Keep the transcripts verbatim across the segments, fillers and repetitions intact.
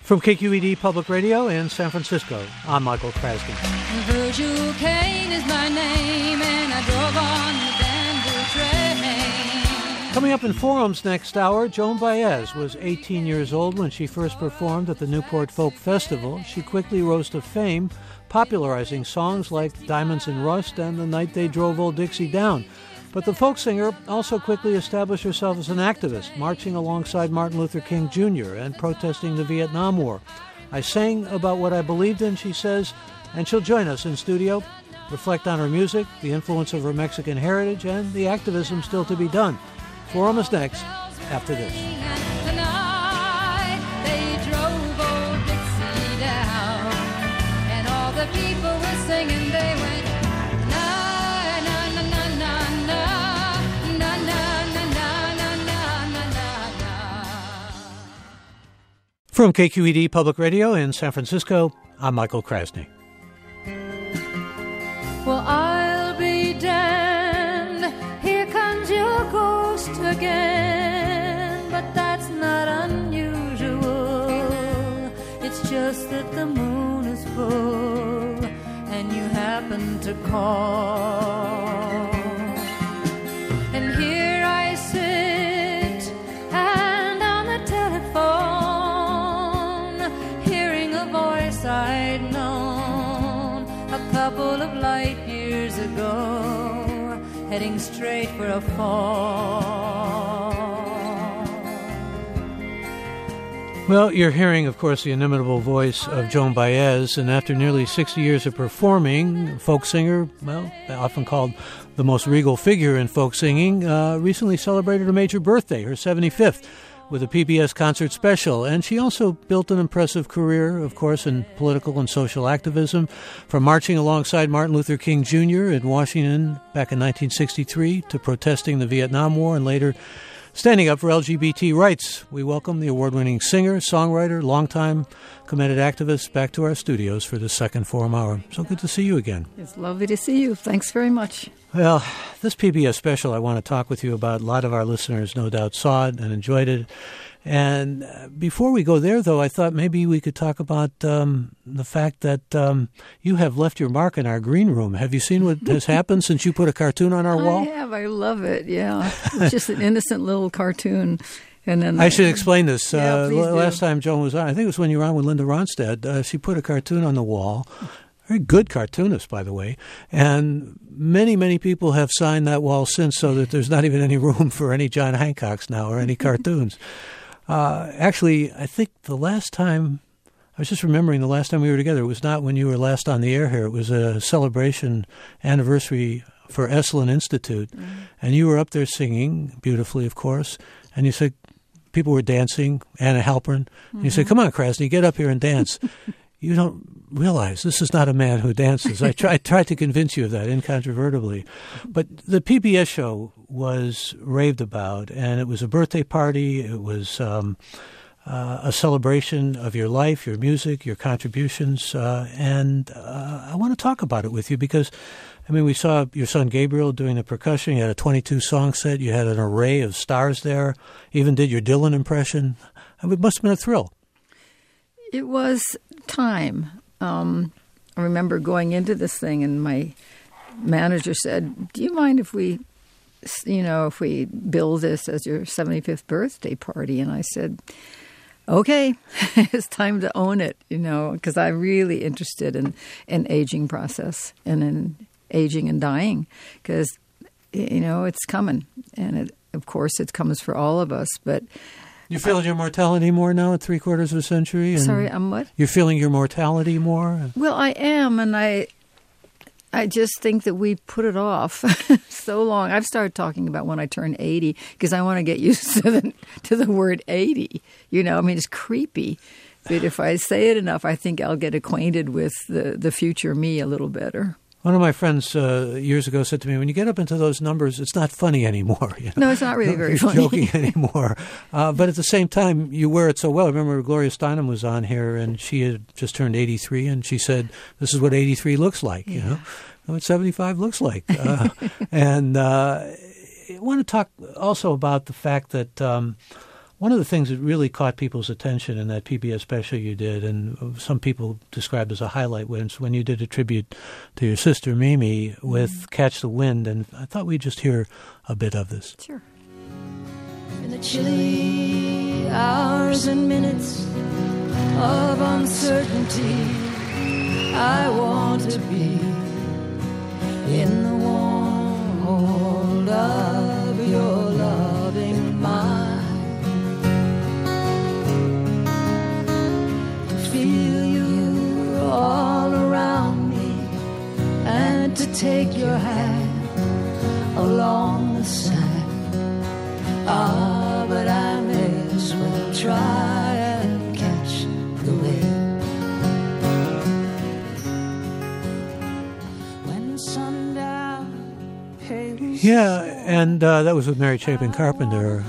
From K Q E D Public Radio in San Francisco, I'm Michael Krasny. Virgil Kane is my name, and I drove on the Danville train. Coming up in Forums next hour, Joan Baez was eighteen years old when she first performed at the Newport Folk Festival. She quickly rose to fame, popularizing songs like Diamonds and Rust and The Night They Drove Old Dixie Down. But the folk singer also quickly established herself as an activist, marching alongside Martin Luther King Junior and protesting the Vietnam War. I sang about what I believed in, she says, and she'll join us in studio, reflect on her music, the influence of her Mexican heritage, and the activism still to be done. Forum is next, after this. From K Q E D Public Radio in San Francisco, I'm Michael Krasny. Well, I'll be damned, here comes your ghost again, but that's not unusual. It's just that the moon is full and you happen to call. And here I sit and on the telephone, I'd known a couple of light years ago, heading straight for a fall. Well, you're hearing, of course, the inimitable voice of Joan Baez, and after nearly sixty years of performing, folk singer, well, often called the most regal figure in folk singing, uh, recently celebrated a major birthday, her seventy-fifth. With a P B S concert special. And she also built an impressive career, of course, in political and social activism, from marching alongside Martin Luther King Junior in Washington back in nineteen sixty-three to protesting the Vietnam War and later standing up for L G B T rights. We welcome the award-winning singer, songwriter, longtime committed activist back to our studios for the second Forum Hour. So good to see you again. It's lovely to see you. Thanks very much. Well, this P B S special I want to talk with you about. A lot of our listeners no doubt saw it and enjoyed it. And before we go there, though, I thought maybe we could talk about um, the fact that um, you have left your mark in our green room. Have you seen what has happened since you put a cartoon on our wall? I have. I love it, yeah. It's just an innocent little cartoon. And then I should explain this. Yeah, uh, please last do. time Joan was on, I think it was when you were on with Linda Ronstadt, uh, she put a cartoon on the wall. Very good cartoonist, by the way. And many, many people have signed that wall since, so that there's not even any room for any John Hancocks now or any cartoons. Uh, actually, I think the last time, I was just remembering the last time we were together, it was not when you were last on the air here. It was a celebration anniversary for Esalen Institute. Mm-hmm. And you were up there singing, beautifully, of course. And you said, people were dancing, Anna Halpern. Mm-hmm. And you said, come on, Krasny, get up here and dance. You don't realize this is not a man who dances. I, try, I tried to convince you of that incontrovertibly. But the P B S show was raved about, and it was a birthday party. It was um, uh, a celebration of your life, your music, your contributions. Uh, and uh, I want to talk about it with you because, I mean, we saw your son Gabriel doing the percussion. You had a twenty-two song set. You had an array of stars there. Even did your Dylan impression. It must have been a thrill. It was time. Um, I remember going into this thing and my manager said, do you mind if we, you know, if we bill this as your seventy-fifth birthday party? And I said, okay, it's time to own it, you know, because I'm really interested in, in aging process and in aging and dying because, you know, it's coming. And it, of course, it comes for all of us, but you're feeling your mortality more now at three quarters of a century? And sorry, I'm what? You're feeling your mortality more? Well, I am, and I I just think that we put it off so long. I've started talking about when I turn eighty because I want to get used to the, to the word eighty. You know, I mean, it's creepy. But if I say it enough, I think I'll get acquainted with the, the future me a little better. One of my friends uh, years ago said to me, when you get up into those numbers, it's not funny anymore. You know? No, it's not really no, very you're funny. joking anymore. Uh, but at the same time, you wear it so well. I remember Gloria Steinem was on here, and she had just turned eighty-three, and she said, this is what eighty-three looks like, you yeah. know, what seventy-five looks like. Uh, and uh, I want to talk also about the fact that um, one of the things that really caught people's attention in that P B S special you did, and some people described as a highlight, was when you did a tribute to your sister Mimi with mm-hmm. Catch the Wind, and I thought we'd just hear a bit of this. Sure. In the chilly hours and minutes of uncertainty, I want to be in the warm hold of your loving mind, to feel you all around me, and to take your hand along the sand. Ah, but I may as well try and catch the wind. When sundown pales. Yeah, and uh, that was with Mary Chapin Carpenter.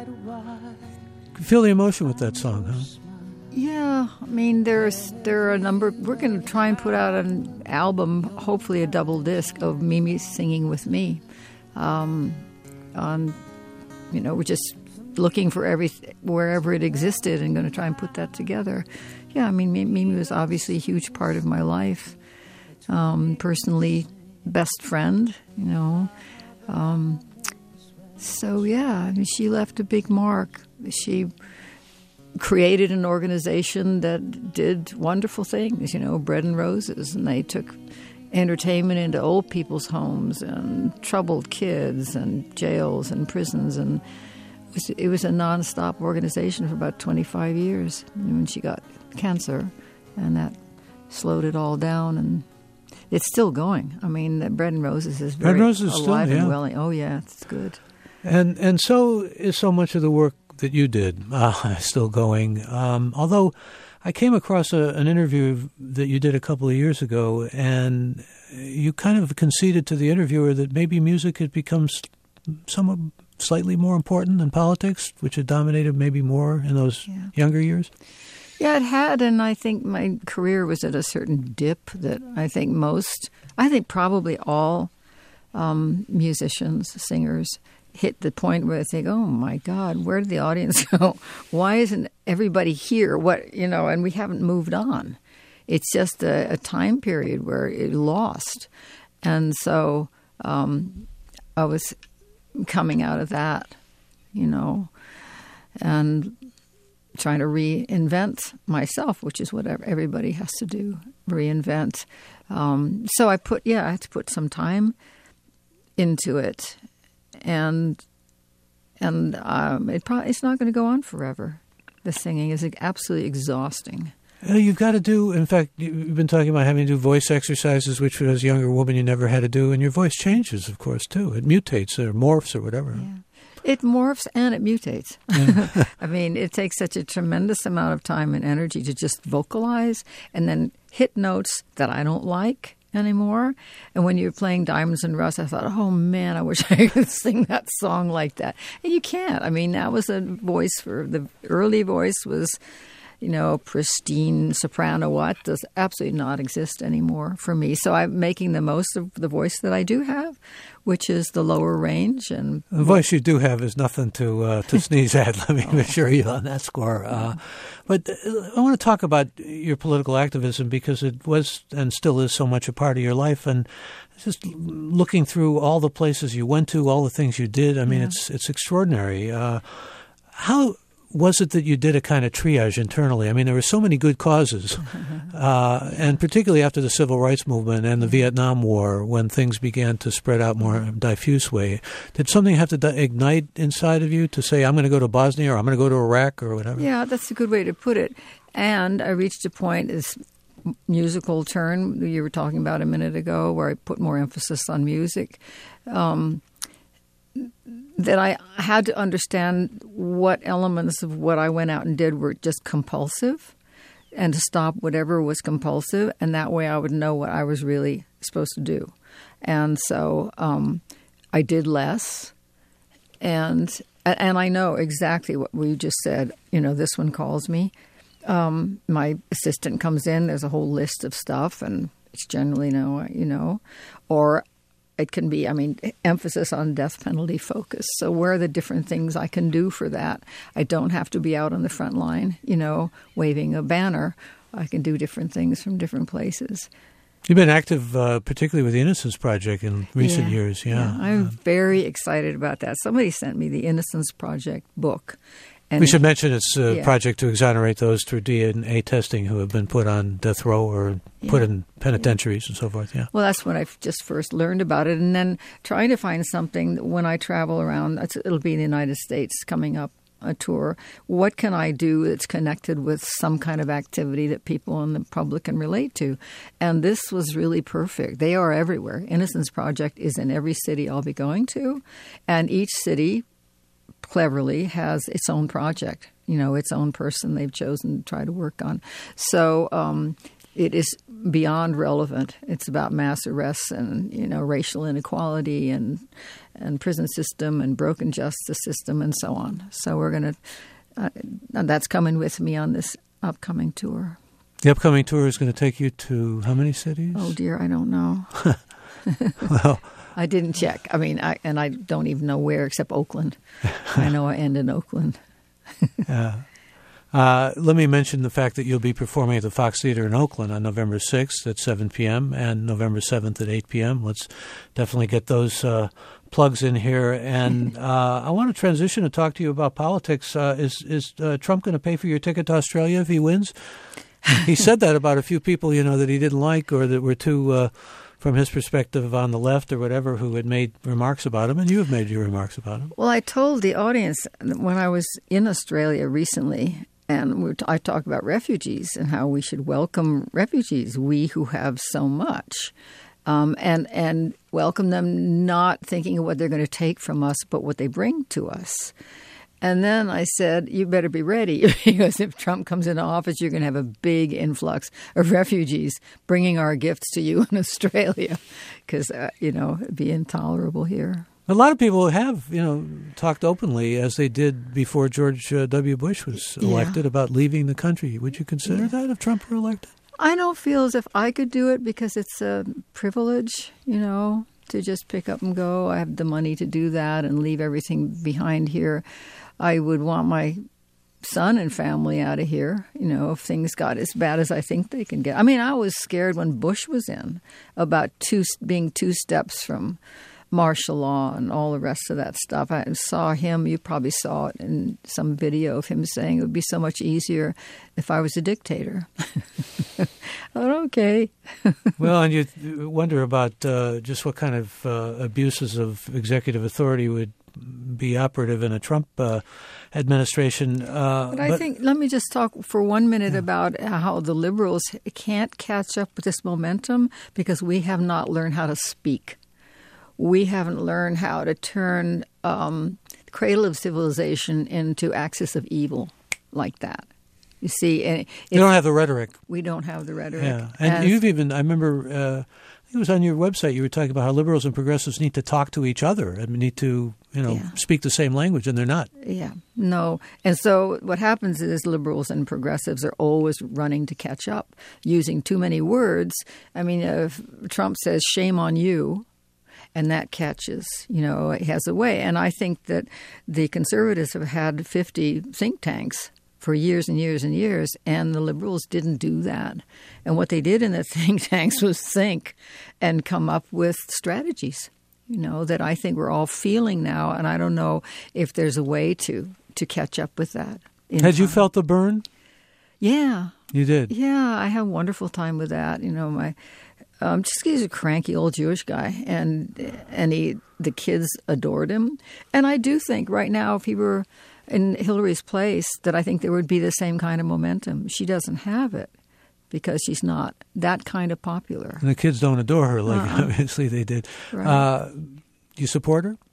Feel the emotion with that song, huh? Yeah, I mean, there's there are a number. We're going to try and put out an album, hopefully a double disc of Mimi singing with me. Um, on, you know, we're just looking for every wherever it existed and going to try and put that together. Yeah, I mean, Mimi was obviously a huge part of my life. Um, personally, best friend, you know. Um, so yeah, I mean, she left a big mark. She created an organization that did wonderful things, you know, Bread and Roses, and they took entertainment into old people's homes and troubled kids and jails and prisons, and it was, it was a nonstop organization for about twenty-five years when she got cancer, and that slowed it all down, and it's still going. I mean, the Bread and Roses is very Bread Roses alive still, yeah. and well. Oh yeah, it's good. And and so is so much of the work that you did, uh, still going. Um, although I came across a, an interview that you did a couple of years ago, and you kind of conceded to the interviewer that maybe music had become somewhat slightly more important than politics, which had dominated maybe more in those yeah. younger years. Yeah, it had, and I think my career was at a certain dip that I think most, I think probably all um, musicians, singers, hit the point where they think, oh, my God, where did the audience go? Why isn't everybody here? What, you know, and we haven't moved on. It's just a, a time period where it lost. And so um, I was coming out of that, you know, and trying to reinvent myself, which is what everybody has to do, reinvent. Um, so I put, yeah, I had to put some time into it. And and um, it probably, it's not going to go on forever. The singing is absolutely exhausting. Uh, you've got to do, in fact, you've been talking about having to do voice exercises, which as a younger woman you never had to do, and your voice changes, of course, too. It mutates or morphs or whatever. Yeah. It morphs and it mutates. Yeah. I mean, it takes such a tremendous amount of time and energy to just vocalize and then hit notes that I don't like anymore. And when you're playing Diamonds and Rust, I thought, oh man, I wish I could sing that song like that. And you can't. I mean, that was a voice for the early voice was, you know, pristine soprano. What does absolutely not exist anymore for me. So I'm making the most of the voice that I do have, which is the lower range. And the voice you do have is nothing to uh, to sneeze at. Let me oh. assure you on that score. Uh, but I want to talk about your political activism because it was and still is so much a part of your life. And just looking through all the places you went to, all the things you did, I mean, yeah. it's it's extraordinary. Uh, how was it that you did a kind of triage internally? I mean, there were so many good causes, uh, and particularly after the Civil Rights Movement and the Vietnam War, when things began to spread out more diffuse way. Did something have to di- ignite inside of you to say, I'm going to go to Bosnia or I'm going to go to Iraq or whatever? Yeah, that's a good way to put it. And I reached a point, this musical turn you were talking about a minute ago, where I put more emphasis on music. Um that I had to understand what elements of what I went out and did were just compulsive and to stop whatever was compulsive. And that way I would know what I was really supposed to do. And so um, I did less. And and I know exactly what we just said. You know, this one calls me. Um, my assistant comes in. There's a whole list of stuff. And it's generally no, you know, or it can be, I mean, emphasis on death penalty focus. So where are the different things I can do for that? I don't have to be out on the front line, you know, waving a banner. I can do different things from different places. You've been active, uh, particularly with the Innocence Project in recent yeah, years. Yeah, yeah I'm uh, very excited about that. Somebody sent me the Innocence Project book. And we should mention it's a yeah. project to exonerate those through D N A testing who have been put on death row or yeah. put in penitentiaries yeah. and so forth. Yeah. Well, that's when I just first learned about it, and then trying to find something that when I travel around. It'll be in the United States coming up. A tour. What can I do that's connected with some kind of activity that people in the public can relate to? And this was really perfect. They are everywhere. Innocence Project is in every city I'll be going to. And each city, cleverly, has its own project, you know, its own person they've chosen to try to work on. So um, it is beyond relevant. It's about mass arrests and, you know, racial inequality and and prison system and broken justice system and so on. So we're going to, uh, that's coming with me on this upcoming tour. The upcoming tour is going to take you to how many cities? Oh, dear, I don't know. Well, I didn't check. I mean, I, and I don't even know where except Oakland. I know I end in Oakland. Yeah. Uh, let me mention the fact that you'll be performing at the Fox Theater in Oakland on November sixth at seven p.m. and November seventh at eight p.m. Let's definitely get those uh, plugs in here. And uh, I want to transition and talk to you about politics. Uh, is is uh, Trump going to pay for your ticket to Australia if he wins? He said that about a few people, you know, that he didn't like or that were too, uh, from his perspective, on the left or whatever, who had made remarks about him. And you have made your remarks about him. Well, I told the audience when I was in Australia recently, and we t- I talked about refugees and how we should welcome refugees, we who have so much, um, and and welcome them not thinking of what they're going to take from us, but what they bring to us. And then I said, you better be ready, because if Trump comes into office, you're going to have a big influx of refugees bringing our gifts to you in Australia, because, uh, you know, it'd be intolerable here. A lot of people have, you know, talked openly, as they did before George uh, W. Bush was elected, yeah. about leaving the country. Would you consider yeah. that if Trump were elected? I don't feel as if I could do it because it's a privilege, you know, to just pick up and go. I have the money to do that and leave everything behind here. I would want my son and family out of here, you know, if things got as bad as I think they can get. I mean, I was scared when Bush was in about two being two steps from martial law and all the rest of that stuff. I saw him, you probably saw it in some video of him saying it would be so much easier if I was a dictator. I thought, okay. Well, and you wonder about uh, just what kind of uh, abuses of executive authority would be operative in a Trump uh, administration. Uh, but I but, think, let me just talk for one minute yeah. about how the liberals can't catch up with this momentum because we have not learned how to speak. We haven't learned how to turn um, the cradle of civilization into axis of evil like that. You see, and you don't have the rhetoric. We don't have the rhetoric. Yeah, and As, you've even, I remember, uh, I think it was on your website, you were talking about how liberals and progressives need to talk to each other and need to, you know, yeah. speak the same language, and they're not. Yeah, no. And so what happens is liberals and progressives are always running to catch up, using too many words. I mean, if Trump says, shame on you, and that catches, you know, it has a way. And I think that the conservatives have had fifty think tanks for years and years and years, and the liberals didn't do that. And what they did in the think tanks was think and come up with strategies, you know, that I think we're all feeling now. And I don't know if there's a way to, to catch up with that. Had time. you felt the burn? Yeah. You did? Yeah, I had a wonderful time with that. You know, my... Um, just he's a cranky old Jewish guy, and and he the kids adored him. And I do think right now, if he were in Hillary's place, that I think there would be the same kind of momentum. She doesn't have it because she's not that kind of popular. And the kids don't adore her like uh-uh. obviously they did. Right. Uh, you support her?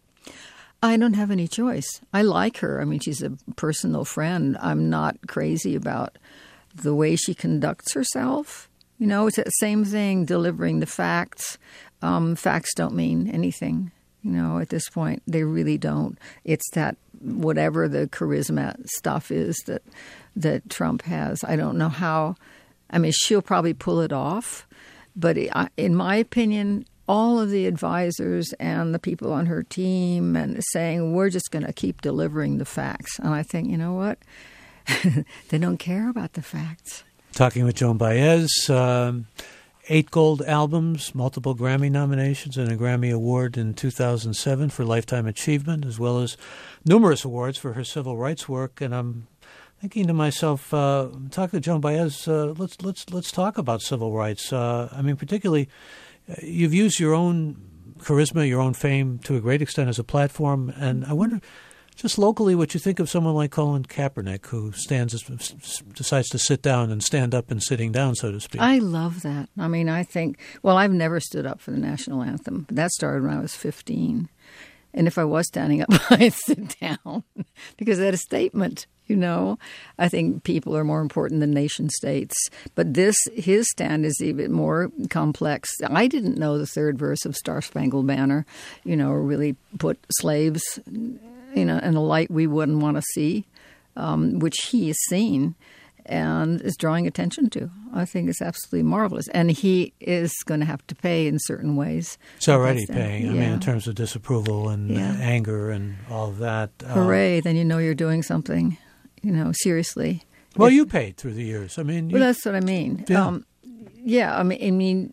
I don't have any choice. I like her. I mean, she's a personal friend. I'm not crazy about the way she conducts herself. You know, it's the same thing, delivering the facts. Um, facts don't mean anything, you know, at this point. They really don't. It's that whatever the charisma stuff is that that Trump has. I don't know how. I mean, she'll probably pull it off. But in my opinion, all of the advisors and the people on her team and saying, we're just going to keep delivering the facts. And I think, you know what? They don't care about the facts. Talking with Joan Baez, um, eight gold albums, multiple Grammy nominations, and a Grammy Award in two thousand seven for Lifetime Achievement, as well as numerous awards for her civil rights work. And I'm thinking to myself, uh, talking to Joan Baez, uh, let's let's let's talk about civil rights. Uh, I mean, particularly, uh, you've used your own charisma, your own fame to a great extent as a platform, and I wonder, just locally, what you think of someone like Colin Kaepernick, who stands, decides to sit down and stand up and sitting down, so to speak. I love that. I mean, I think, well, I've never stood up for the national anthem, but that started when I was fifteen. And if I was standing up, I'd sit down because I had a statement. You know, I think people are more important than nation states. But this, his stand is even more complex. I didn't know the third verse of Star Spangled Banner, you know, really put slaves, you know, in a light we wouldn't want to see, um, which he has seen and is drawing attention to. I think it's absolutely marvelous. And he is going to have to pay in certain ways. It's already paying, yeah. I mean, in terms of disapproval and yeah. anger and all of that. Hooray, uh, then you know you're doing something. You know, seriously. Well, if, you paid through the years. I mean, you, well, that's what I mean. Yeah. Um, yeah, I mean, I mean,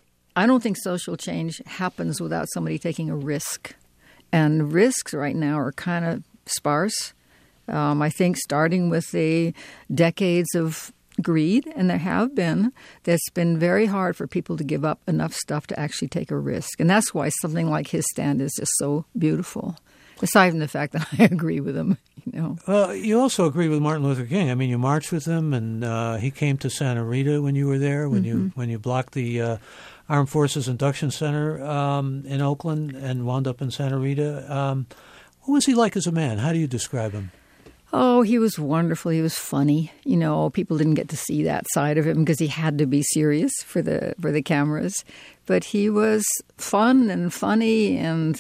I don't think social change happens without somebody taking a risk, and risks right now are kind of sparse. Um, I think starting with the decades of greed, and there have been, that's been very hard for people to give up enough stuff to actually take a risk, and that's why something like his stand is just so beautiful. Aside from the fact that I agree with him, you know. Well, you also agree with Martin Luther King. I mean, you marched with him, and uh, he came to Santa Rita when you were there, when mm-hmm. you when you blocked the uh, Armed Forces Induction Center um, in Oakland and wound up in Santa Rita. Um, what was he like as a man? How do you describe him? Oh, he was wonderful. He was funny. You know, people didn't get to see that side of him because he had to be serious for the for the cameras. But he was fun and funny, and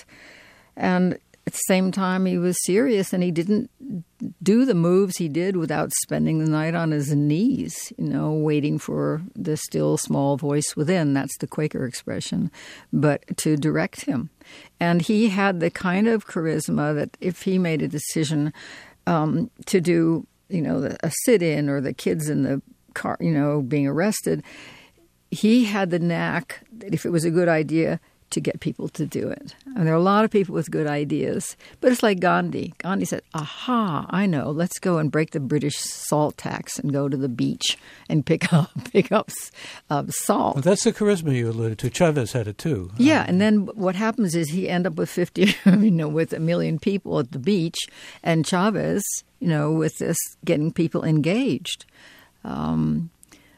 and. At the same time, he was serious, and he didn't do the moves he did without spending the night on his knees, you know, waiting for the still small voice within. That's the Quaker expression, but to direct him. And he had the kind of charisma that if he made a decision um, to do, you know, a sit-in or the kids in the car, you know, being arrested, he had the knack that if it was a good idea, to get people to do it. And there are a lot of people with good ideas. But it's like Gandhi. Gandhi said, aha, I know, let's go and break the British salt tax and go to the beach and pick up pick up uh, salt. Well, that's the charisma you alluded to. Chavez had it too. Yeah, um, and then what happens is he end up with fifty, you know, with a million people at the beach, and Chavez, you know, with this getting people engaged. Um,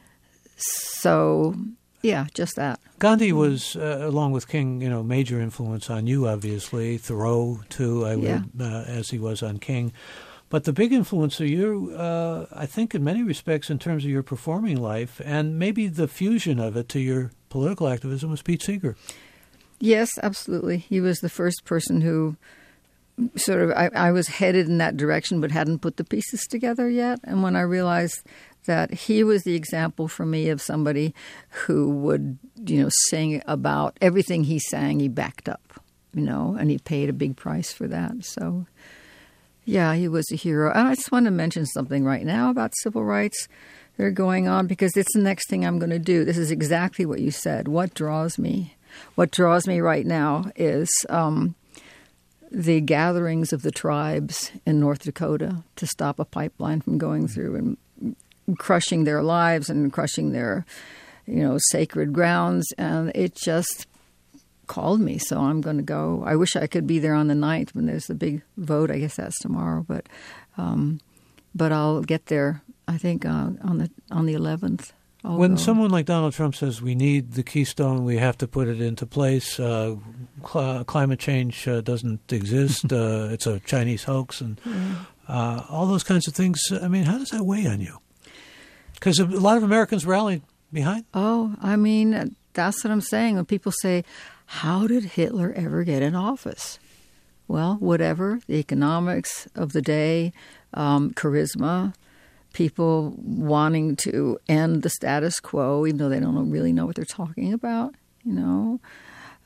so... Yeah, just that. Gandhi was, uh, along with King, you know, major influence on you, obviously. Thoreau, too, I yeah. would, uh, as he was on King. But the big influence of you, uh, I think, in many respects, in terms of your performing life, and maybe the fusion of it to your political activism, was Pete Seeger. Yes, absolutely. He was the first person who sort of, I, I was headed in that direction, but hadn't put the pieces together yet. And when I realized that he was the example for me of somebody who would, you know, sing about everything he sang, he backed up, you know, and he paid a big price for that. So, yeah, he was a hero. And I just want to mention something right now about civil rights that are going on, because it's the next thing I'm going to do. This is exactly what you said. What draws me? What draws me right now is um, the gatherings of the tribes in North Dakota to stop a pipeline from going through and crushing their lives and crushing their, you know, sacred grounds. And it just called me. So I'm going to go. I wish I could be there on the ninth when there's the big vote. I guess that's tomorrow. But um, but I'll get there, I think, uh, on the on the eleventh. I'll when go. Someone like Donald Trump says we need the Keystone, we have to put it into place, uh, cl- climate change uh, doesn't exist, uh, it's a Chinese hoax, and uh, all those kinds of things, I mean, how does that weigh on you? Because a lot of Americans rallied behind. Oh, I mean, that's what I'm saying. When people say, how did Hitler ever get in office? Well, whatever, the economics of the day, um, charisma, people wanting to end the status quo, even though they don't really know what they're talking about, you know.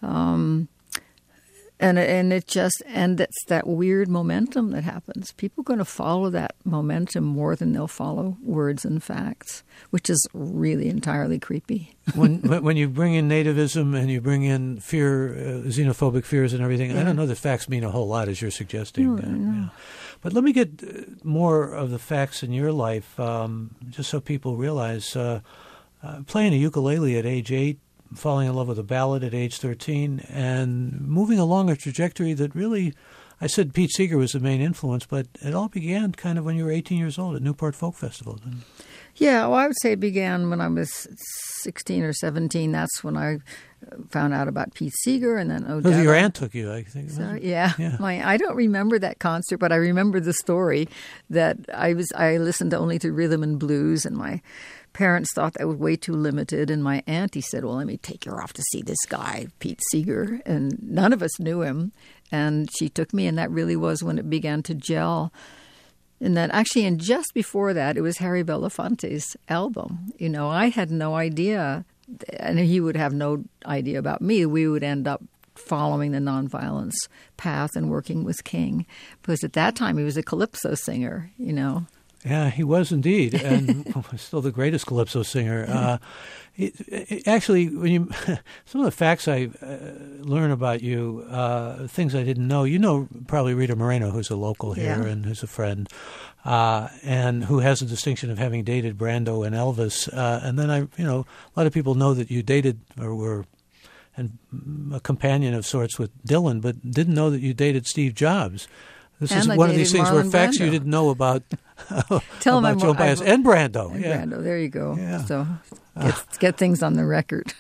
Um, and and it just and it's that weird momentum that happens. People are going to follow that momentum more than they'll follow words and facts, which is really entirely creepy. when when you bring in nativism and you bring in fear, uh, xenophobic fears and everything, yeah. I don't know that facts mean a whole lot, as you're suggesting. No, uh, no. Yeah. But let me get more of the facts in your life, um, just so people realize. Uh, uh, playing a ukulele at age eight, falling in love with a ballad at age thirteen, and moving along a trajectory that really, I said Pete Seeger was the main influence, but it all began kind of when you were eighteen years old at Newport Folk Festival. Yeah, well, I would say it began when I was sixteen or seventeen. That's when I found out about Pete Seeger, and then Odetta. Oh, your aunt took you, I think. So, yeah, yeah. My I don't remember that concert, but I remember the story that I was I listened only to rhythm and blues, and my parents thought that was way too limited, and my auntie said, well, let me take you off to see this guy, Pete Seeger, and none of us knew him, and she took me, and that really was when it began to gel. And then actually, and just before that, it was Harry Belafonte's album. You know, I had no idea, and he would have no idea about me. We would end up following the nonviolence path and working with King, because at that time he was a calypso singer, you know. Yeah, he was indeed, and still the greatest calypso singer. Uh, it, it, actually, when you some of the facts I uh, learn about you, uh, things I didn't know. You know, probably Rita Moreno, who's a local here yeah. and who's a friend, uh, and who has the distinction of having dated Brando and Elvis. Uh, and then I, you know, a lot of people know that you dated or were and a companion of sorts with Dylan, but didn't know that you dated Steve Jobs. This and is I one of these things Marlon where facts Brando. You didn't know about, Tell about him Joan Baez and Brando. And yeah. Brando, there you go. Yeah. So get, uh, get things on the record.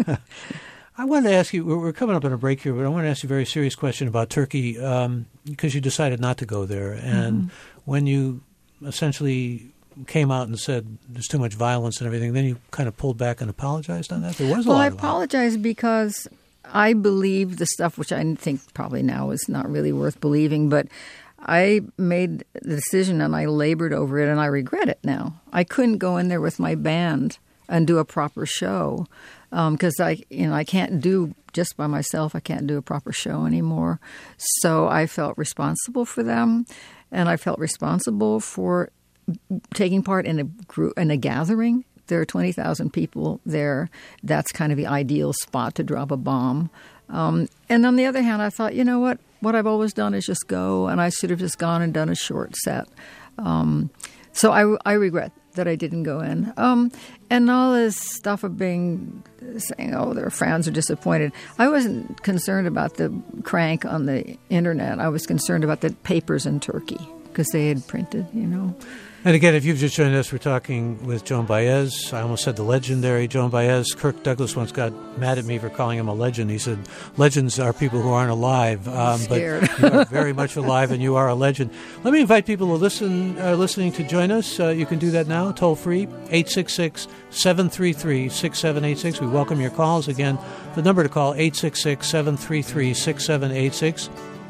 I wanted to ask you, we're coming up on a break here, but I want to ask you a very serious question about Turkey, um, because you decided not to go there. And mm-hmm. when you essentially came out and said there's too much violence and everything, then you kind of pulled back and apologized on that? There was a well, lot I of apologized violence. Because I believe the stuff which I think probably now is not really worth believing, but I made the decision and I labored over it and I regret it now. I couldn't go in there with my band and do a proper show because um, I, you know, I can't do just by myself. I can't do a proper show anymore. So I felt responsible for them, and I felt responsible for taking part in a group in a gathering. There are twenty thousand people there. That's kind of the ideal spot to drop a bomb. Um, and on the other hand, I thought, you know what? What I've always done is just go, and I should have just gone and done a short set. Um, so I, I regret that I didn't go in. Um, and all this stuff of being, saying, oh, their fans are disappointed. I wasn't concerned about the crank on the internet. I was concerned about the papers in Turkey because they had printed, you know. And again, if you've just joined us, we're talking with Joan Baez. I almost said the legendary Joan Baez. Kirk Douglas once got mad at me for calling him a legend. He said, legends are people who aren't alive. Um, but you are very much alive, and you are a legend. Let me invite people who listen, are listening to join us. Uh, you can do that now, toll free, eight six six, seven three three, six seven eight six. We welcome your calls. Again, the number to call, eight six six, seven three three, six seven eight six.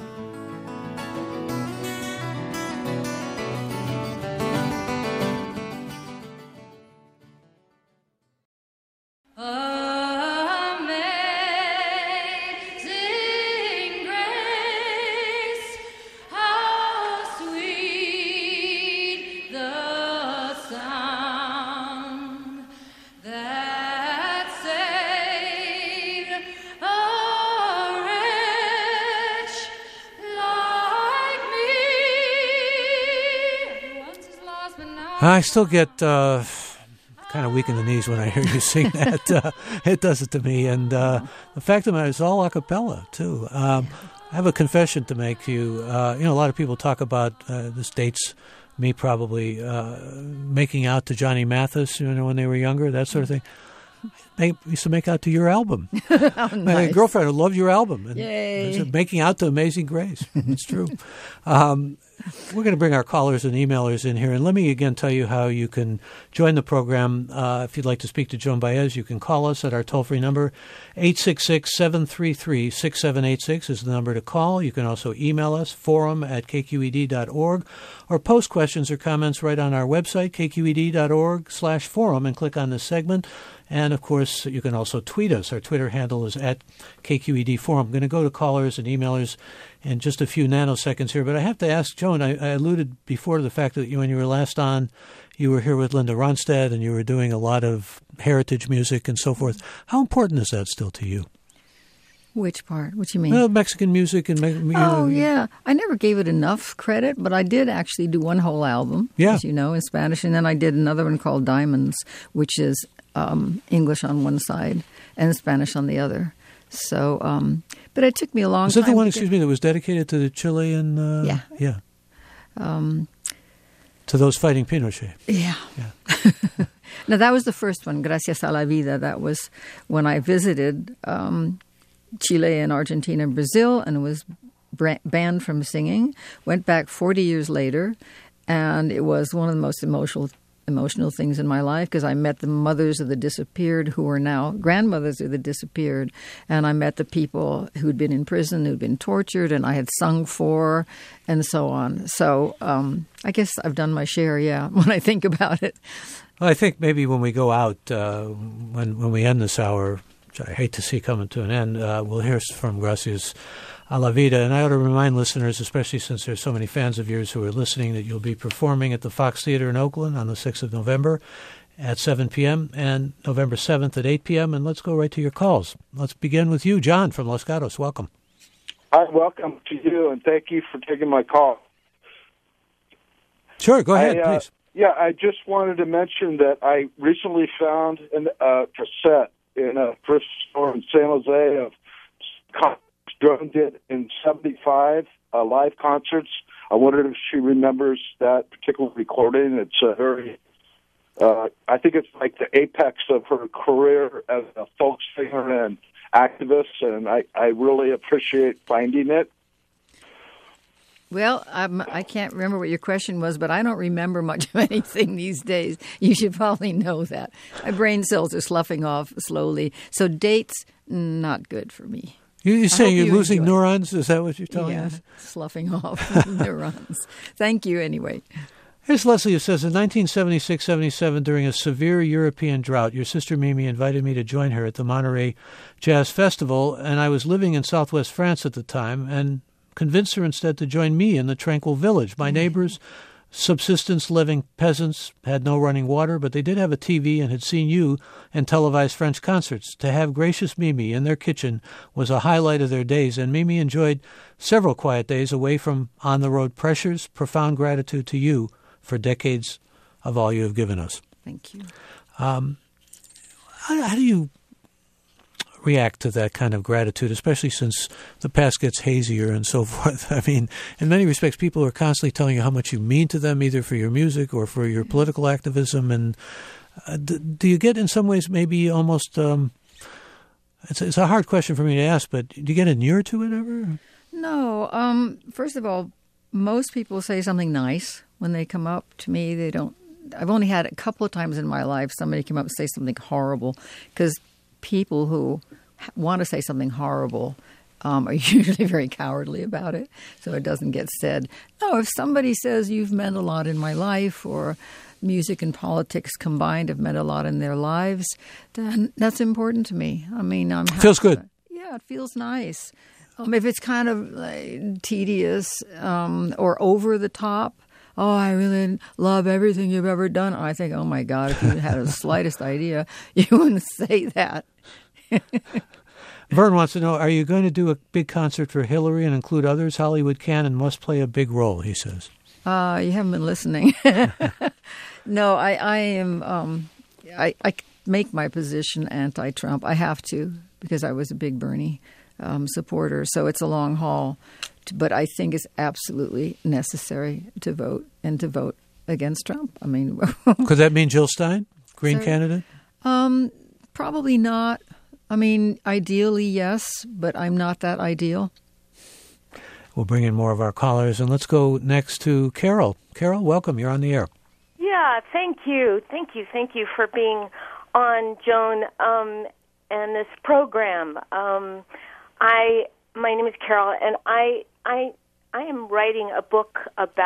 I still get uh, kind of weak in the knees when I hear you sing that. Uh, it does it to me. And uh, the fact of the matter is, it's all a cappella, too. Um, I have a confession to make to you. Uh, you know, a lot of people talk about, uh, this dates me probably, uh, making out to Johnny Mathis, you know, when they were younger, that sort of thing. I used to make out to your album. Oh, nice. My girlfriend who loved your album. And Yay. Making out to Amazing Grace. It's true. Um, we're going to bring our callers and emailers in here. And let me again tell you how you can join the program. Uh, if you'd like to speak to Joan Baez, you can call us at our toll-free number. eight six six, seven three three, six seven eight six is the number to call. You can also email us, forum at k q e d dot org. or post questions or comments right on our website, k q e d dot org slash forum, and click on this segment. And, of course, you can also tweet us. Our Twitter handle is at K Q E D Forum. I'm going to go to callers and emailers in just a few nanoseconds here. But I have to ask, Joan, I, I alluded before to the fact that you, when you were last on, you were here with Linda Ronstadt and you were doing a lot of heritage music and so forth. How important is that still to you? Which part? What you mean? Well, Mexican music and you know, oh yeah, I never gave it enough credit, but I did actually do one whole album, yeah. as you know, in Spanish, and then I did another one called Diamonds, which is um, English on one side and Spanish on the other. So, um, but it took me a long time. Is that the one? to Excuse get... me, that was dedicated to the Chilean? Uh, yeah, yeah. Um, to those fighting Pinochet. Yeah. Yeah. Now that was the first one, Gracias a la Vida. That was when I visited Um, Chile and Argentina and Brazil and was banned from singing. Went back forty years later, and it was one of the most emotional emotional things in my life because I met the mothers of the disappeared who are now grandmothers of the disappeared, and I met the people who'd been in prison, who'd been tortured, and I had sung for, and so on. So um, I guess I've done my share, yeah, when I think about it. Well, I think maybe when we go out, uh, when when we end this hour, which I hate to see coming to an end, uh, we'll hear from Gracias a la Vida. And I ought to remind listeners, especially since there's so many fans of yours who are listening, that you'll be performing at the Fox Theater in Oakland on the sixth of November at seven p.m. and November seventh at eight p.m. And let's go right to your calls. Let's begin with you, John from Los Gatos. Welcome. Hi, welcome to you, and thank you for taking my call. Sure, go ahead, I, uh, please. Yeah, I just wanted to mention that I recently found a uh, cassette in a thrift store in San Jose of Joan did in seventy-five uh, live concerts. I wondered if she remembers that particular recording. It's a very, uh, I think it's like the apex of her career as a folk singer and activist, and I, I really appreciate finding it. Well, I'm, I can't remember what your question was, but I don't remember much of anything these days. You should probably know that. My brain cells are sloughing off slowly. So dates, not good for me. You, you're saying you're you losing enjoy. neurons? Is that what you're telling yeah, us? sloughing off neurons. Thank you anyway. Here's Leslie who says, in nineteen seventy-six seventy-seven, during a severe European drought, your sister Mimi invited me to join her at the Monterey Jazz Festival, and I was living in southwest France at the time, and convinced her instead to join me in the tranquil village. My neighbors, subsistence living peasants, had no running water, but they did have a T V and had seen you and televised French concerts. To have gracious Mimi in their kitchen was a highlight of their days, and Mimi enjoyed several quiet days away from on-the-road pressures. Profound gratitude to you for decades of all you have given us. Thank you. Um, how, how do you react to that kind of gratitude, especially since the past gets hazier and so forth? I mean, in many respects, people are constantly telling you how much you mean to them, either for your music or for your political activism. And uh, do, do you get, in some ways, maybe almost, um, it's, it's a hard question for me to ask, but do you get inured to it ever? No. Um, first of all, most people say something nice when they come up to me. They don't, I've only had a couple of times in my life somebody come up and say something horrible, because people who want to say something horrible um, are usually very cowardly about it, so it doesn't get said. No, if somebody says you've meant a lot in my life, or music and politics combined have meant a lot in their lives, then that's important to me. I mean, I'm feels good. Yeah, it feels nice. Um, if it's kind of like, tedious um, or over the top, oh, I really love everything you've ever done, I think, oh my God, if you had the slightest idea, you wouldn't say that. Vern wants to know, are you going to do a big concert for Hillary and include others? Hollywood can and must play a big role, he says. Uh, you haven't been listening. No, I, I am, um, I, I make my position anti-Trump. I have to, because I was a big Bernie um, supporter, so it's a long haul. But I think it's absolutely necessary to vote and to vote against Trump. I mean, could that mean Jill Stein, Green Sorry? candidate? Um, probably not. I mean, ideally, yes, but I'm not that ideal. We'll bring in more of our callers, and let's go next to Carol. Carol, welcome. You're on the air. Yeah, thank you. Thank you. Thank you for being on, Joan, um, and this program. Um, I, my name is Carol, and I, I, I am writing a book about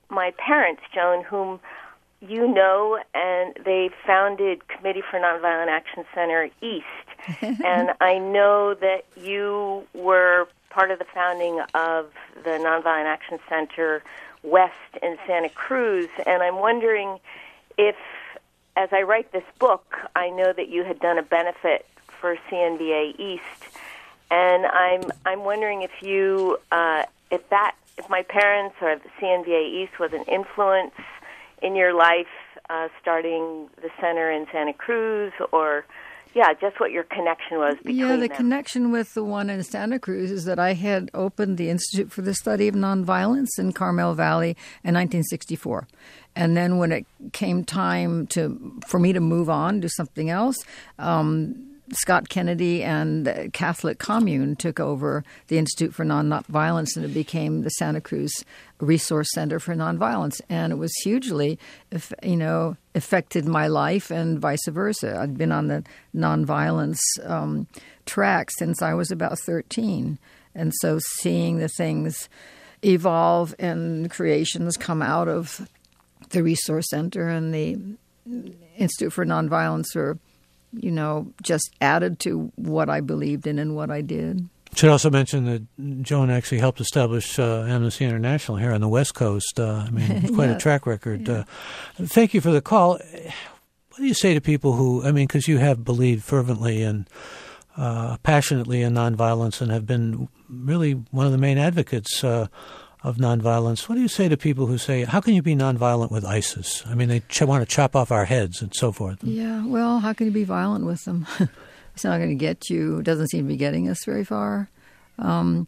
my parents, Joan, whom you know, and they founded Committee for Nonviolent Action Center East. And I know that you were part of the founding of the Nonviolent Action Center West in Santa Cruz. And I'm wondering if, as I write this book, I know that you had done a benefit for C N V A East. And I'm I'm wondering if you, uh, if that, if my parents or the C N V A East was an influence in your life, uh, starting the center in Santa Cruz, or, yeah, just what your connection was between Yeah, the them. connection with the one in Santa Cruz is that I had opened the Institute for the Study of Nonviolence in Carmel Valley in nineteen sixty-four. And then when it came time to for me to move on, do something else, um, Scott Kennedy and the Catholic Commune took over the Institute for Nonviolence, and it became the Santa Cruz Resource Center for Nonviolence. And it was hugely, you know, affected my life and vice versa. I'd been on the nonviolence um, track since I was about thirteen. And so seeing the things evolve and creations come out of the Resource Center and the Institute for Nonviolence were, you know, just added to what I believed in and what I did. Should also mention that Joan actually helped establish uh, Amnesty International here on the West Coast. Uh, I mean, quite Yeah. a track record. Yeah. Uh, thank you for the call. What do you say to people who, I mean, because you have believed fervently and uh, passionately in nonviolence and have been really one of the main advocates uh, of nonviolence. What do you say to people who say, how can you be nonviolent with ISIS? I mean, they ch- want to chop off our heads and so forth. Yeah, well, how can you be violent with them? It's not going to get you. It doesn't seem to be getting us very far. Um,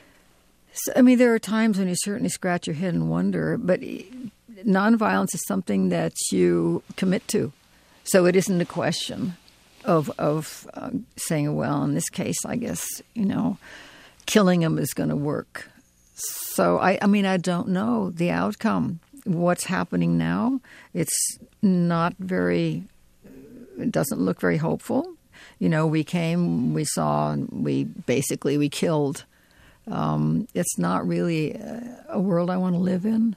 so, I mean, there are times when you certainly scratch your head and wonder, but nonviolence is something that you commit to. So it isn't a question of, of uh, saying, well, in this case, I guess, you know, killing them is going to work. So, I, I mean, I don't know the outcome. What's happening now, it's not very, it doesn't look very hopeful. You know, we came, we saw, and we basically, we killed. Um, it's not really a, a world I want to live in.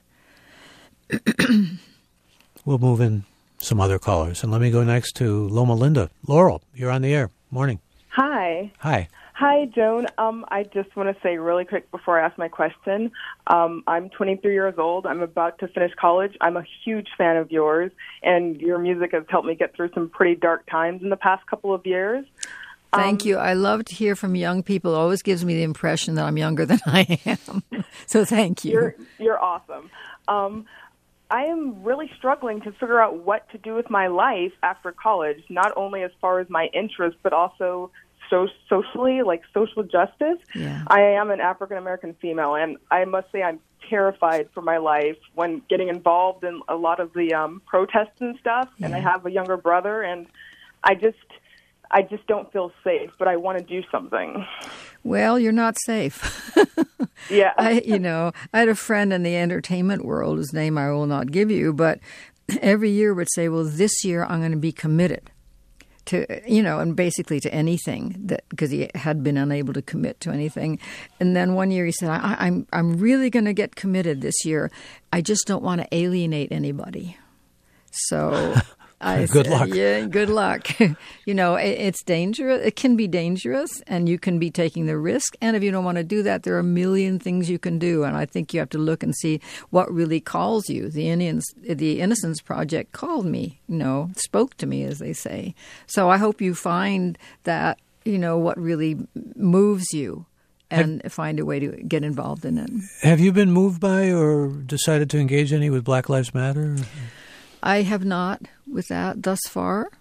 We'll move in some other callers. And let me go next to Loma Linda. Laurel, you're on the air. Morning. Hi. Hi. Hi, Joan. Um, I just want to say really quick before I ask my question, um, I'm twenty-three years old. I'm about to finish college. I'm a huge fan of yours, and your music has helped me get through some pretty dark times in the past couple of years. Thank um, you. I love to hear from young people. It always gives me the impression that I'm younger than I am. So thank you. You're, you're awesome. Um, I am really struggling to figure out what to do with my life after college, not only as far as my interests, but also so socially, like social justice. Yeah. I am an African-American female, and I must say I'm terrified for my life when getting involved in a lot of the um, protests and stuff, Yeah. and I have a younger brother, and I just I just don't feel safe, but I want to do something. Well, you're not safe. Yeah. I, you know, I had a friend in the entertainment world, whose name I will not give you, but every year would say, well, this year I'm going to be committed to, you know, and basically to anything, that because he had been unable to commit to anything. And then one year he said, I, I'm, I'm really going to get committed this year. I just don't want to alienate anybody. So I Good said, luck. Yeah, good luck. You know, it, it's dangerous. It can be dangerous, and you can be taking the risk. And if you don't want to do that, there are a million things you can do. And I think you have to look and see what really calls you. The Indians, the Innocence Project called me, you know, spoke to me, as they say. So I hope you find that, you know, what really moves you and have, find a way to get involved in it. Have you been moved by or decided to engage any with Black Lives Matter? I have not with that thus far.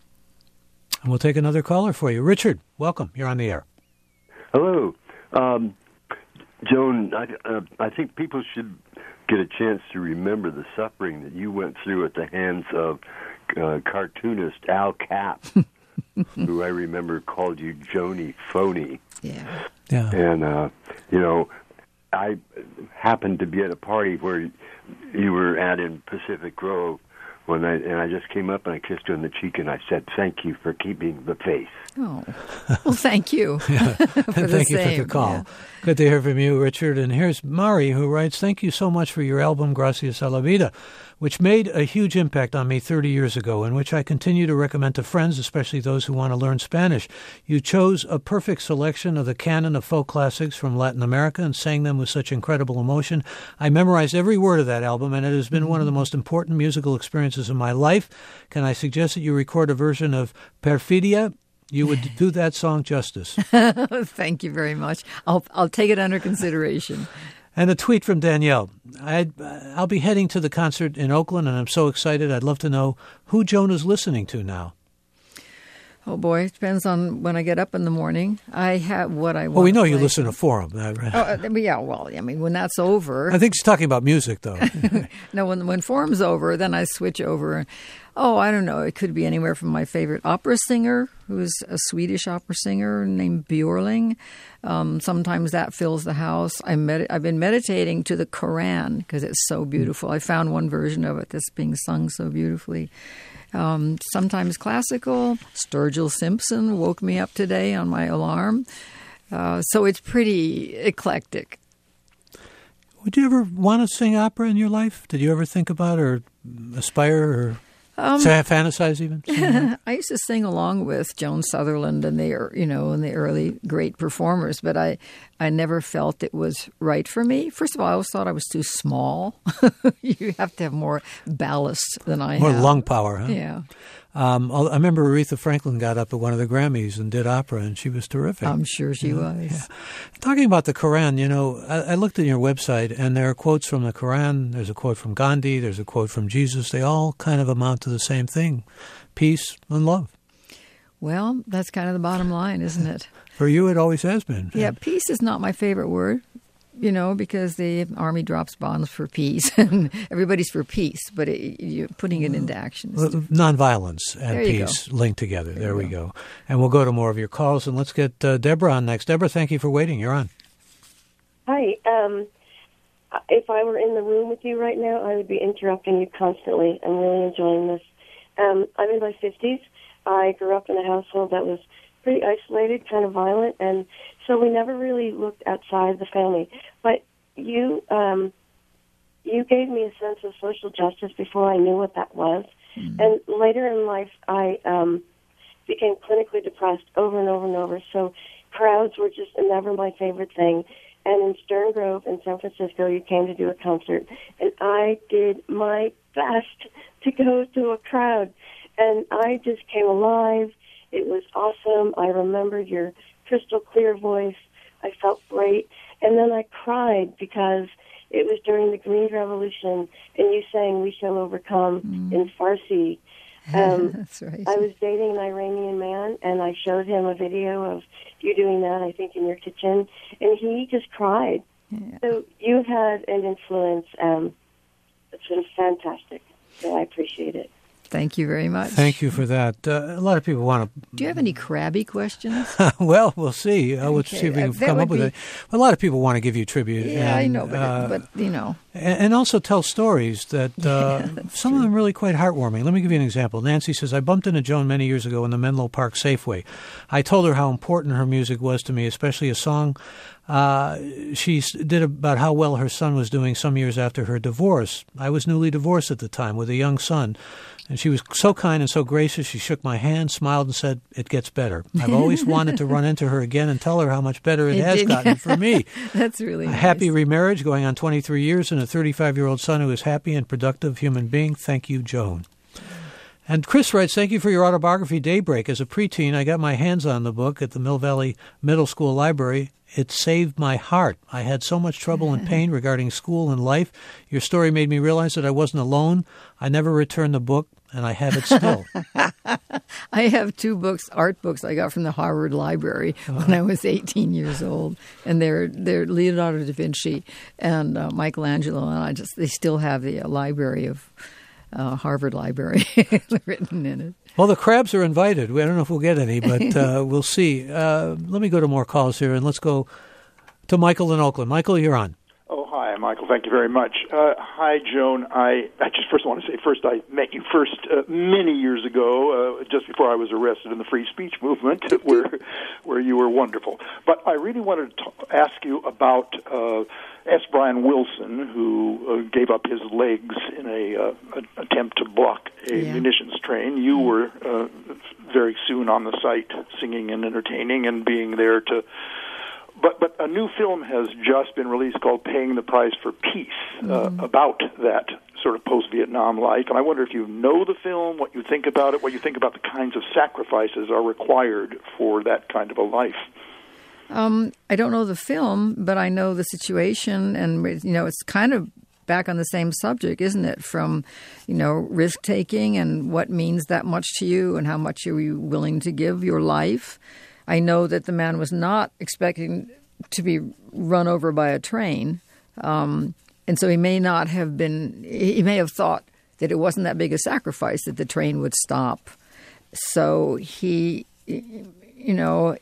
And we'll take another caller for you. Richard, welcome. You're on the air. Hello. Um, Joan, I, uh, I think people should get a chance to remember the suffering that you went through at the hands of uh, cartoonist Al Capp, who I remember called you Joni Phony. Yeah. Yeah. And, uh, you know, I happened to be at a party where you were at in Pacific Grove when I and I just came up and I kissed her on the cheek and I said, "Thank you for keeping the faith." Oh, well, thank you. Yeah. for and the thank you same. for the call. Yeah. Good to hear from you, Richard. And here's Mari, who writes, "Thank you so much for your album, Gracias a la Vida, which made a huge impact on me thirty years ago, and which I continue to recommend to friends, especially those who want to learn Spanish. You chose a perfect selection of the canon of folk classics from Latin America and sang them with such incredible emotion. I memorized every word of that album, and it has been one of the most important musical experiences of my life. Can I suggest that you record a version of Perfidia? You would do that song justice." Thank you very much. I'll I'll take it under consideration. And a tweet from Danielle. I'd, I'll be heading to the concert in Oakland, and I'm so excited. I'd love to know who Joan is listening to now. Oh, boy. It depends on when I get up in the morning. I have what I want. Well, we know to you play. listen to Forum. Right? Oh, uh, yeah, well, I mean, when that's over. I think she's talking about music, though. No, when when Forum's over, then I switch over. Oh, I don't know. It could be anywhere from my favorite opera singer, who's a Swedish opera singer named Björling. Um, sometimes that fills the house. I med- I've been meditating to the Quran because it's so beautiful. I found one version of it that's being sung so beautifully. Um, sometimes classical. Sturgill Simpson woke me up today on my alarm. Uh, so it's pretty eclectic. Would you ever want to sing opera in your life? Did you ever think about or aspire or um, fantasize even? I used to sing along with Joan Sutherland and the, you know, and the early great performers, but I, I never felt it was right for me. First of all, I always thought I was too small. You have to have more ballast than I more have. More lung power, huh? Yeah. Um, I remember Aretha Franklin got up at one of the Grammys and did opera, and she was terrific. I'm sure she yeah, was. Yeah. Talking about the Quran, you know, I, I looked at your website, and there are quotes from the Quran. There's a quote from Gandhi. There's a quote from Jesus. They all kind of amount to the same thing, peace and love. Well, that's kind of the bottom line, isn't it? For you, it always has been. Yeah, peace is not my favorite word. You know, because the Army drops bombs for peace, and everybody's for peace, but it, you're putting it into action. Nonviolence and peace linked together. There, there we go. go. And we'll go to more of your calls, and let's get uh, Deborah on next. Deborah, thank you for waiting. You're on. Hi. Um, if I were in the room with you right now, I would be interrupting you constantly. I'm really enjoying this. Um, I'm in my fifties. I grew up in a household that was pretty isolated, kind of violent, and so we never really looked outside the family. But you um, you gave me a sense of social justice before I knew what that was. Mm-hmm. And later in life, I um, became clinically depressed over and over and over. So crowds were just never my favorite thing. And in Stern Grove in San Francisco, you came to do a concert, and I did my best to go to a crowd. And I just came alive. It was awesome. I remembered your crystal clear voice. I felt great. And then I cried because it was during the Green Revolution, and you sang We Shall Overcome mm. in Farsi. Um, That's right. I was dating an Iranian man, and I showed him a video of you doing that, I think, in your kitchen, and he just cried. Yeah. So you had an influence. Um, it's been fantastic, so I appreciate it. Thank you very much. Thank you for that. Uh, a lot of people want to... Do you have any crabby questions? Well, we'll see. Uh, we'll okay. see if we can uh, come up with be... it. A lot of people want to give you tribute. Yeah, and, I know, but, uh, but you know. And, and also tell stories that uh, yeah, some true. of them really quite heartwarming. Let me give you an example. Nancy says, I bumped into Joan many years ago in the Menlo Park Safeway. I told her how important her music was to me, especially a song uh, she did about how well her son was doing some years after her divorce. I was newly divorced at the time with a young son. And she was so kind and so gracious. She shook my hand, smiled, and said, it gets better. I've always wanted to run into her again and tell her how much better it, it has did. gotten for me. That's really a nice. Happy remarriage, going on twenty-three years, and a thirty-five-year-old son who is happy and productive human being. Thank you, Joan. And Chris writes, thank you for your autobiography, Daybreak. As a preteen, I got my hands on the book at the Mill Valley Middle School Library. It saved my heart. I had so much trouble and pain regarding school and life. Your story made me realize that I wasn't alone. I never returned the book, and I have it still. I have two books, art books I got from the Harvard Library oh. when I was eighteen years old. And they're they're Leonardo da Vinci and uh, Michelangelo. And I just they still have the uh, library of uh, Harvard Library written in it. Well, the crabs are invited. I don't know if we'll get any, but uh, we'll see. Uh, let me go to more calls here, and let's go to Michael in Oakland. Michael, you're on. Oh, hi. Hi, Michael. Thank you very much. Uh, hi, Joan. I, I just first want to say, first, I met you first uh, many years ago, uh, just before I was arrested in the free speech movement, where where you were wonderful. But I really wanted to t- ask you about uh, S. Brian Wilson, who uh, gave up his legs in a uh, an attempt to block a yeah. munitions train. You were uh, very soon on the site, singing and entertaining, and being there to. But but a new film has just been released called Paying the Price for Peace, uh, mm-hmm. about that sort of post-Vietnam life. And I wonder if you know the film, what you think about it, what you think about the kinds of sacrifices are required for that kind of a life. Um, I don't know the film, but I know the situation, and you know, it's kind of back on the same subject, isn't it? From, you know, risk-taking and what means that much to you and how much are you willing to give your life. I know that the man was not expecting to be run over by a train, um, and so he may not have been, he may have thought that it wasn't that big a sacrifice that the train would stop. So he, you know,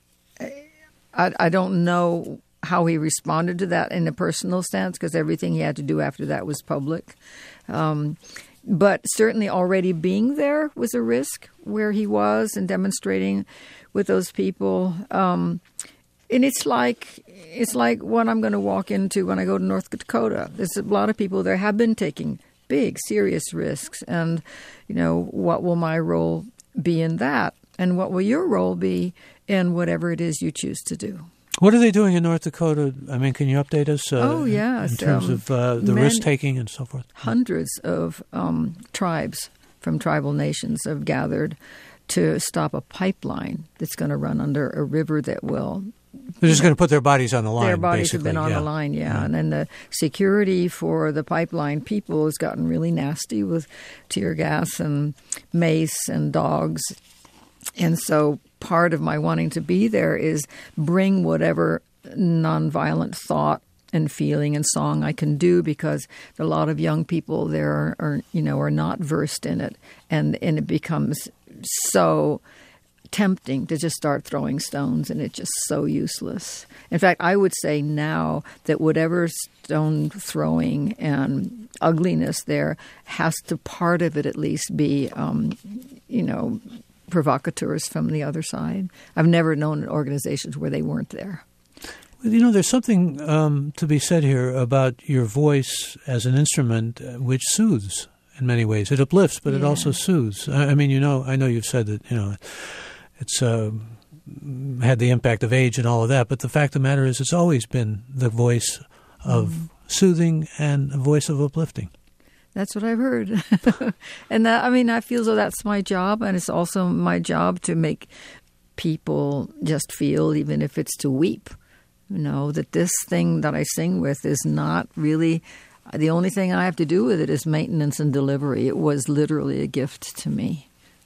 I, I don't know how he responded to that in a personal sense, because everything he had to do after that was public. Um, but certainly already being there was a risk where he was and demonstrating with those people. Um, and it's like it's like what I'm going to walk into when I go to North Dakota. There's a lot of people there have been taking big, serious risks. And, you know, what will my role be in that? And what will your role be in whatever it is you choose to do? What are they doing in North Dakota? I mean, can you update us uh, oh, yes. in terms um, of uh, the risk-taking and so forth? Hundreds of um, tribes from tribal nations have gathered to stop a pipeline that's going to run under a river that will... They're just going to put their bodies on the line, Their bodies basically. have been on yeah. the line, yeah. yeah. And then the security for the pipeline people has gotten really nasty with tear gas and mace and dogs. And so part of my wanting to be there is bring whatever nonviolent thought and feeling and song I can do, because a lot of young people there are, are you know, are not versed in it. And, and it becomes so tempting to just start throwing stones, and it's just so useless. In fact, I would say now that whatever stone throwing and ugliness there has to, part of it at least, be, um, you know, provocateurs from the other side. I've never known organizations where they weren't there. Well, you know, there's something um, to be said here about your voice as an instrument, uh, which soothes in many ways. It uplifts, but yeah. it also soothes. I, I mean, you know, I know you've said that, you know, it's uh, had the impact of age and all of that, but the fact of the matter is it's always been the voice of mm. soothing and a voice of uplifting. That's what I've heard. And that, I mean, I feel as though that's my job, and it's also my job to make people just feel, even if it's to weep, you know, that this thing that I sing with is not really, the only thing I have to do with it is maintenance and delivery. It was literally a gift to me.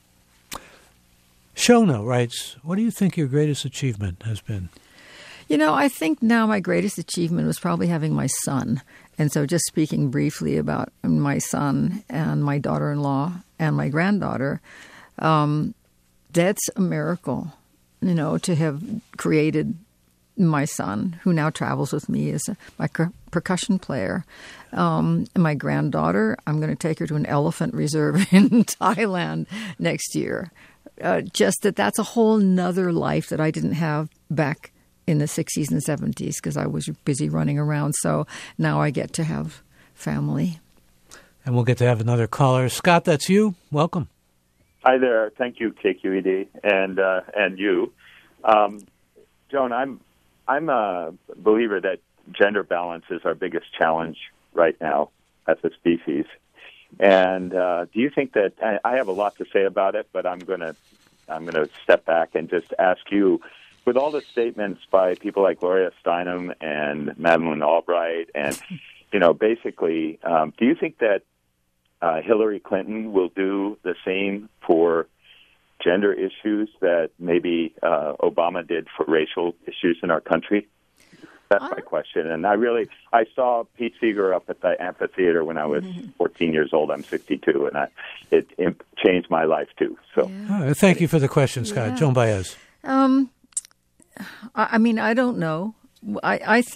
Shona writes, what do you think your greatest achievement has been? You know, I think now my greatest achievement was probably having my son. And so just speaking briefly about my son and my daughter-in-law and my granddaughter, um, that's a miracle, you know, to have created my son, who now travels with me as a, my per- percussion player. Um, and my granddaughter, I'm going to take her to an elephant reserve in Thailand next year. Uh, just that that's a whole nother life that I didn't have back in the sixties and seventies, because I was busy running around. So now I get to have family. And we'll get to have another caller. Scott, that's you. Welcome. Hi there. Thank you, K Q E D, and uh, and you. Um, Joan, I'm I'm a believer that gender balance is our biggest challenge right now as a species. And uh, do you think that I, I have a lot to say about it, but I'm gonna I'm gonna step back and just ask you, with all the statements by people like Gloria Steinem and Madeleine Albright, and you know, basically, um, do you think that uh, Hillary Clinton will do the same for gender issues that maybe uh, Obama did for racial issues in our country? That's my question. And I really, I saw Pete Seeger up at the amphitheater when I was fourteen years old. I'm sixty-two, and I, it, it changed my life, too. So, yeah. oh, thank you for the question, Scott. Yeah. Joan Baez. Um, I, I mean, I don't know. I, I think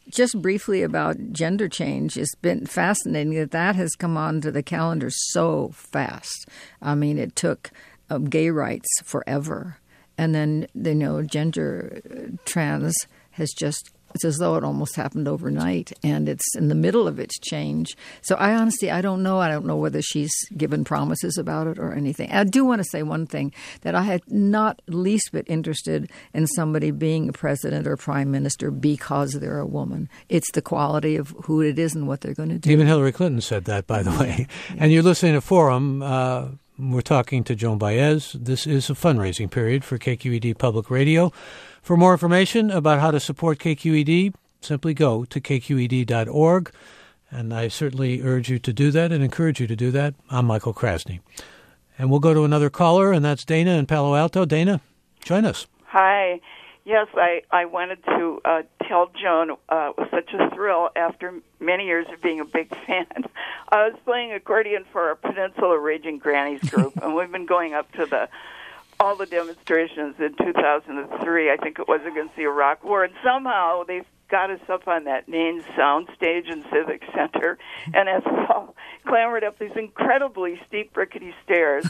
just briefly about gender change, it's been fascinating that that has come onto the calendar so fast. I mean, it took um, gay rights forever. And then, you know, gender uh, trans has just, it's as though it almost happened overnight, and it's in the middle of its change. So I honestly, I don't know. I don't know whether she's given promises about it or anything. I do want to say one thing, that I had not least bit interested in somebody being a president or prime minister because they're a woman. It's the quality of who it is and what they're going to do. Even Hillary Clinton said that, by the way. And you're listening to Forum. Uh, we're talking to Joan Baez. This is a fundraising period for K Q E D Public Radio. For more information about how to support K Q E D, simply go to k q e d dot org, and I certainly urge you to do that and encourage you to do that. I'm Michael Krasny. And we'll go to another caller, and that's Dana in Palo Alto. Dana, join us. Hi. Yes, I, I wanted to uh, tell Joan uh, it was such a thrill after many years of being a big fan. I was playing accordion for our Peninsula Raging Grannies group, and we've been going up to the all the demonstrations in two thousand three, I think it was, against the Iraq War, and somehow they've got us up on that main sound stage in Civic Center, and as we all clambered up these incredibly steep, rickety stairs,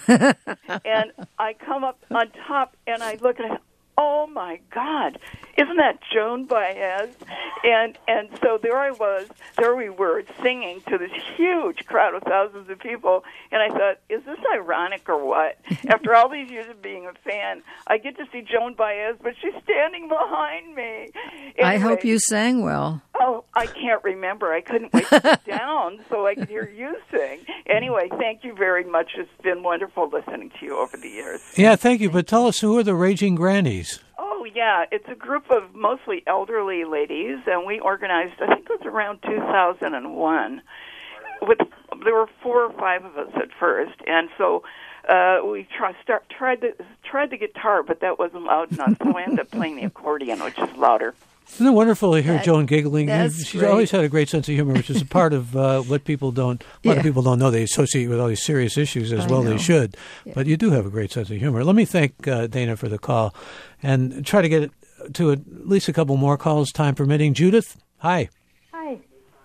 and I come up on top, and I look at it, oh, my God, isn't that Joan Baez? And and so there I was, there we were, singing to this huge crowd of thousands of people, and I thought, is this ironic or what? After all these years of being a fan, I get to see Joan Baez, but she's standing behind me. Anyway, I hope you sang well. Oh, I can't remember. I couldn't wait to sit down so I could hear you sing. Anyway, thank you very much. It's been wonderful listening to you over the years. Yeah, thank you. But tell us, who are the Raging Grannies? Oh, yeah. It's a group of mostly elderly ladies, and we organized, I think it was around two thousand one. With, there were four or five of us at first, and so uh, we try, start, tried, the, tried the guitar, but that wasn't loud enough, so I ended up playing the accordion, which is louder. Isn't it wonderful to hear that, Joan giggling? She's great. Always had a great sense of humor, which is a part of uh, what people don't, a lot yeah. of people don't know. They associate with all these serious issues as I well know. they should. Yeah. But you do have a great sense of humor. Let me thank uh, Dana for the call and try to get to at least a couple more calls, time permitting. Judith, hi. Hi.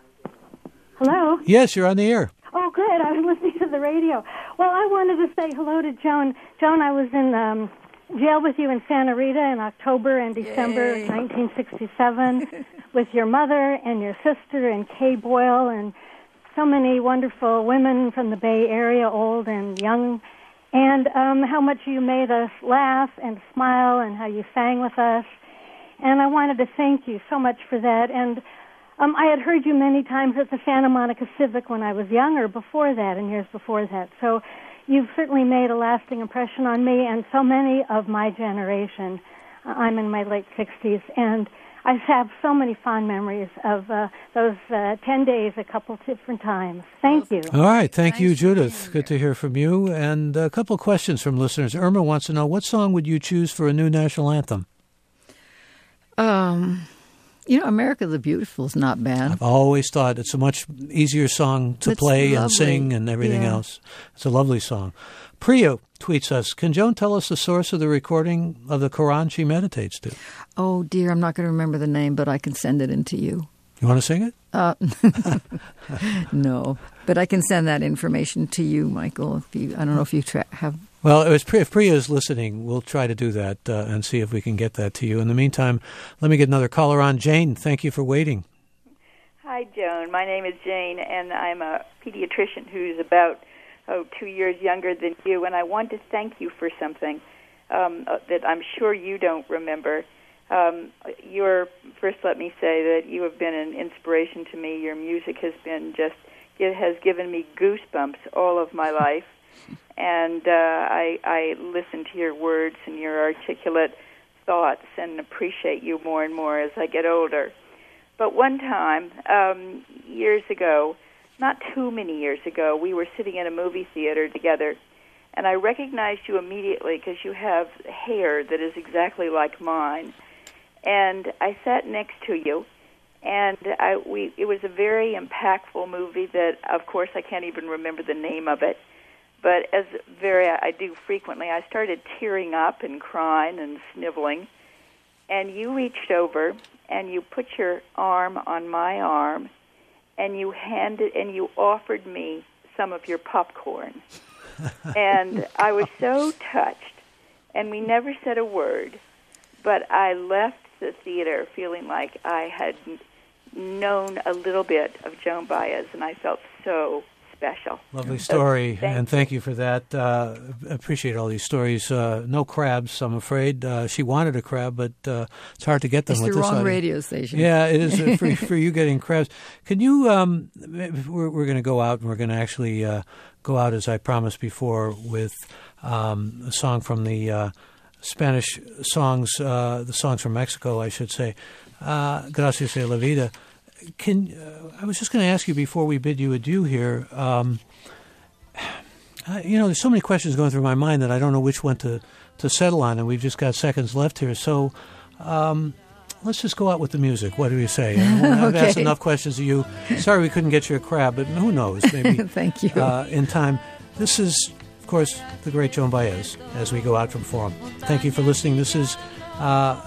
Hello? Yes, you're on the air. Oh, good. I was listening to the radio. Well, I wanted to say hello to Joan. Joan, I was in um, jail with you in Santa Rita in October and December Yay. nineteen sixty-seven with your mother and your sister and Kay Boyle and so many wonderful women from the Bay Area, old and young, and um, how much you made us laugh and smile and how you sang with us. And I wanted to thank you so much for that. And um, I had heard you many times at the Santa Monica Civic when I was younger, before that and years before that. So you've certainly made a lasting impression on me and so many of my generation. Uh, I'm in my late sixties, and I have so many fond memories of uh, those uh, ten days a couple different times. Thank you. All right. Thank Nice you, to Judith. hear. Good to hear from you. And a couple of questions from listeners. Irma wants to know, what song would you choose for a new national anthem? Um, you know, America the Beautiful is not bad. I've always thought it's a much easier song to It's play and lovely. sing and everything Yeah. else. It's a lovely song. Priya tweets us, can Joan tell us the source of the recording of the Quran she meditates to? Oh, dear, I'm not going to remember the name, but I can send it in to you. You want to sing it? Uh, no, but I can send that information to you, Michael. If you, I don't know if you tra- have. Well, it was Priya, if Priya is listening, we'll try to do that uh, and see if we can get that to you. In the meantime, let me get another caller on. Jane, thank you for waiting. Hi, Joan. My name is Jane, and I'm a pediatrician who's about oh, two years younger than you, and I want to thank you for something um, uh, that I'm sure you don't remember. Um, your first, let me say that you have been an inspiration to me. Your music has been just, it has given me goosebumps all of my life, and uh, I, I listen to your words and your articulate thoughts and appreciate you more and more as I get older. But one time, um, years ago, not too many years ago, we were sitting in a movie theater together, and I recognized you immediately because you have hair that is exactly like mine. And I sat next to you, and I, we, it was a very impactful movie that, of course, I can't even remember the name of it, but as very I do frequently, I started tearing up and crying and sniveling. and you reached over and you put your arm on my arm, and you handed and you offered me some of your popcorn. And I was so touched, and we never said a word, but I left the theater feeling like I had known a little bit of Joan Baez, and I felt so special. Lovely story, so, thank and thank you for that. Uh, appreciate all these stories. Uh, no crabs, I'm afraid. Uh, she wanted a crab, but uh, it's hard to get them it's with the this wrong audience. radio station. Yeah, it is uh, for, for you getting crabs. Can you, um, we're, we're going to go out, and we're going to actually uh, go out, as I promised before, with um, a song from the uh, Spanish songs, uh, the songs from Mexico, I should say, uh, Gracias a la Vida. Can uh, I was just going to ask you before we bid you adieu here. Um, uh, you know, there's so many questions going through my mind that I don't know which one to, to settle on, and we've just got seconds left here. So um, let's just go out with the music. What do you say? I've Okay. asked enough questions of you. Sorry we couldn't get you a crab, but who knows? Maybe Thank you. Uh, in time. This is, of course, the great Joan Baez as we go out from Forum. Thank you for listening. This is uh,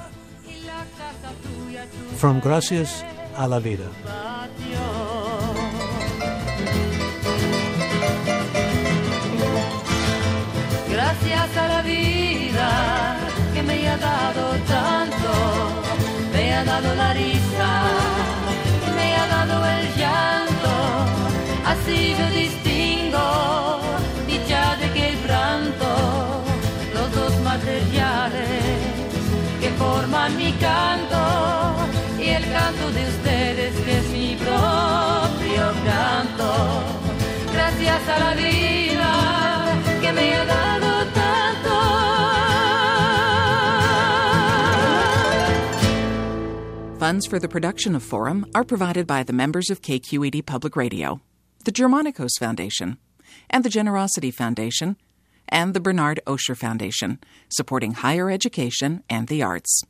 from Gracias a la Vida. Gracias a la vida que me ha dado tanto, me ha dado la risa, me ha dado el llanto, así yo distingo dicha de quebranto, los dos materiales que forman mi canto y el canto de ustedes que es mi propio canto. Gracias a la vida que me ha dado tanto. Funds for the production of Forum are provided by the members of K Q E D Public Radio, the Germanicos Foundation, and the Generosity Foundation, and the Bernard Osher Foundation, supporting higher education and the arts.